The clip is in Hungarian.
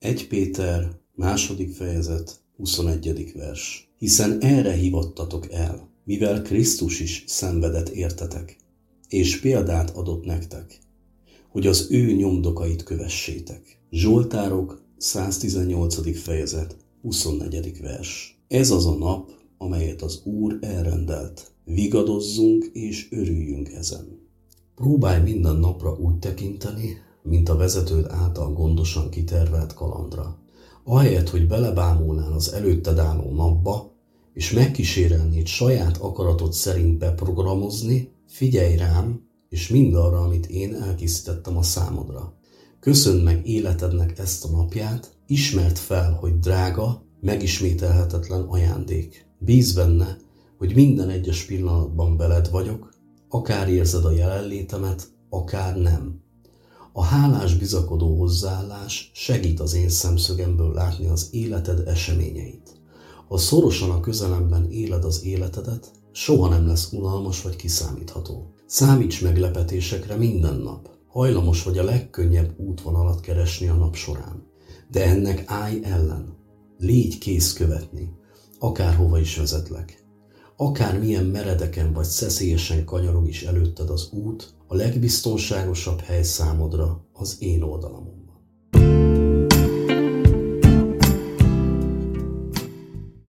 1 Péter, 2. fejezet, 21. vers. Hiszen erre hívattatok el, mivel Krisztus is szenvedett értetek, és példát adott nektek, hogy az ő nyomdokait kövessétek. Zsoltárok, 118. fejezet, 24. vers. Ez az a nap, amelyet az Úr elrendelt. Vigadozzunk és örüljünk ezen. Próbálj minden napra úgy tekinteni, mint a vezetőd által gondosan kitervelt kalandra. Ahelyett, hogy belebámulnál az előtted álló napba, és megkísérelnéd saját akaratod szerint beprogramozni, figyelj rám, és mindarra, amit én elkészítettem a számodra. Köszönd meg életednek ezt a napját, ismerd fel, hogy drága, megismételhetetlen ajándék. Bízz benne, hogy minden egyes pillanatban veled vagyok, akár érzed a jelenlétemet, akár nem. A hálás, bizakodó hozzáállás segít az én szemszögemből látni az életed eseményeit. Ha szorosan a közelemben éled az életedet, soha nem lesz unalmas vagy kiszámítható. Számíts meglepetésekre minden nap. Hajlamos vagy a legkönnyebb útvonalat keresni a nap során. De ennek állj ellen. Légy kész követni, akárhova is vezetlek. Akármilyen meredeken vagy szeszélyesen kanyarog is előtted az út, a legbiztonságosabb hely számodra az én oldalamon.